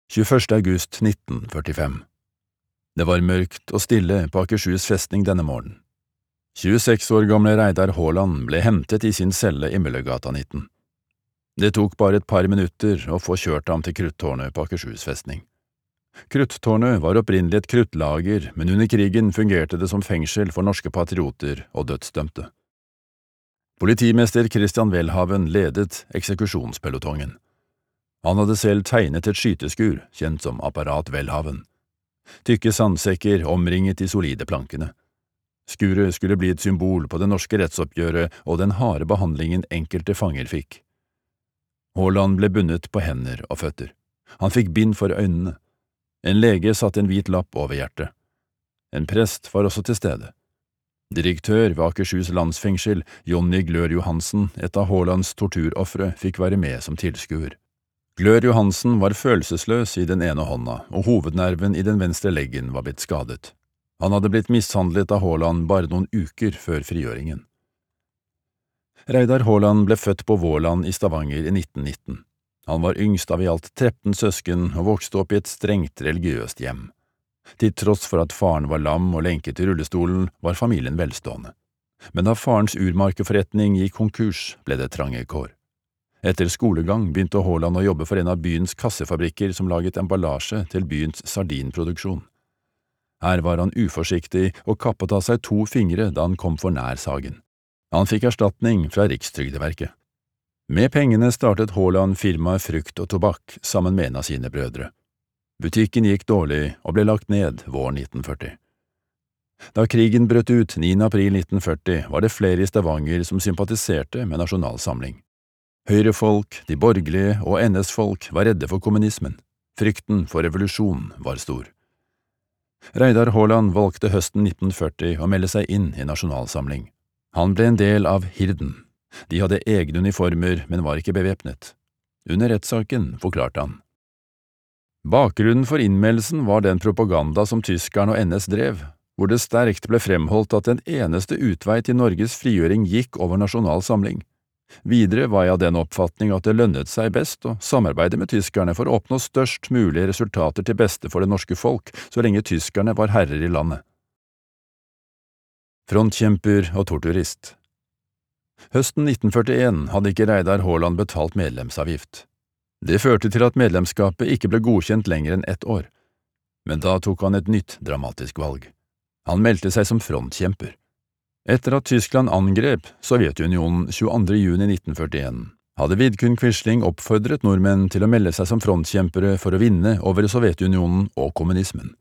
21. august 1945. Det var mørkt og stille på Akershus festning denne morgenen. 26 år gamle Reidar Haaland ble hentet i sin celle i Møllergata 19. Det tok bare et par minutter å få kjørt ham til Kruttårnet på Akershus festning. Kruttårnet var opprinnelig et kruttlager, men under krigen fungerte det som fengsel for norske patrioter og dødsdømte. Politimester Christian Welhaven ledet eksekusjonspelotongen. Han hadde selv tegnet et skyteskur, kjent som Apparat Welhaven. Tykke sandsekker omringet de solide plankene. Skuret skulle bli et symbol på det norske rettsoppgjøret og den harde behandlingen enkelte fanger fikk. Haaland ble bundet på hender og føtter. Han fikk bind for øynene. En lege satte en hvit lapp over hjertet. En prest var også til stede. Direktør ved Akershus landsfengsel, Jonny Glør Johansen, et av Haalands torturoffere, fikk være med som tilskuer. Glør Johansen var følelsesløs i den ene hånda, og hovednerven i den venstre leggen var blitt skadet. Han hadde blitt mishandlet av Haaland bare noen uker før frigjøringen. Reidar Haaland ble født på Våland i Stavanger i 1919. Han var yngst av i alt 13 søsken og vokste opp i et strengt religiøst hjem. Til tross for at faren var lam og lenket i rullestolen, var familien velstående. Men da farens urmarkeforretning gikk konkurs, ble det trange kår. Etter skolegang begynte Haaland å jobbe for en av byens kassefabrikker som laget emballasje til byens sardinproduksjon. Her var han uforsiktig og kappet av seg 2 fingre da han kom for nær sagen. Han fikk erstatning fra Rikstrygdeverket. Med pengene startet Haaland firmaet Frukt og Tobakk sammen med en av sine brødre. Butikken gikk dårlig og ble lagt ned våren 1940. Da krigen brøt ut 9. april 1940 var det flere i Stavanger som sympatiserte med Nasjonal Samling. Høyrefolk, de borgerlige og NS-folk var redde for kommunismen. Frykten for revolusjon var stor. Reidar Haaland valgte høsten 1940 å melde seg inn i Nasjonal Samling. Han ble en del av Hirden. De hadde egne uniformer, men var ikke bevæpnet. Under rettssaken forklarte han: Bakgrunnen for innmeldelsen var den propaganda som tyskerne og NS drev, hvor det sterkt ble fremholdt at den eneste utvei til Norges frigjøring gikk over Nasjonal Samling. Videre var jeg av den oppfatning at det lønnet seg best å samarbeide med tyskerne for å oppnå størst mulige resultater til beste for det norske folk, så lenge tyskerne var herrer i landet. Frontkjemper og torturist. Høsten 1941 hadde ikke Reidar Haaland betalt medlemsavgift. Det førte til at medlemskapet ikke ble godkjent lenger enn 1 år. Men da tok han et nytt dramatisk valg. Han meldte seg som frontkjemper. Etter at Tyskland angrep Sovjetunionen 22. juni 1941, hadde Vidkun Quisling oppfordret nordmenn til å melde seg som frontkjempere for å vinne over Sovjetunionen og kommunismen.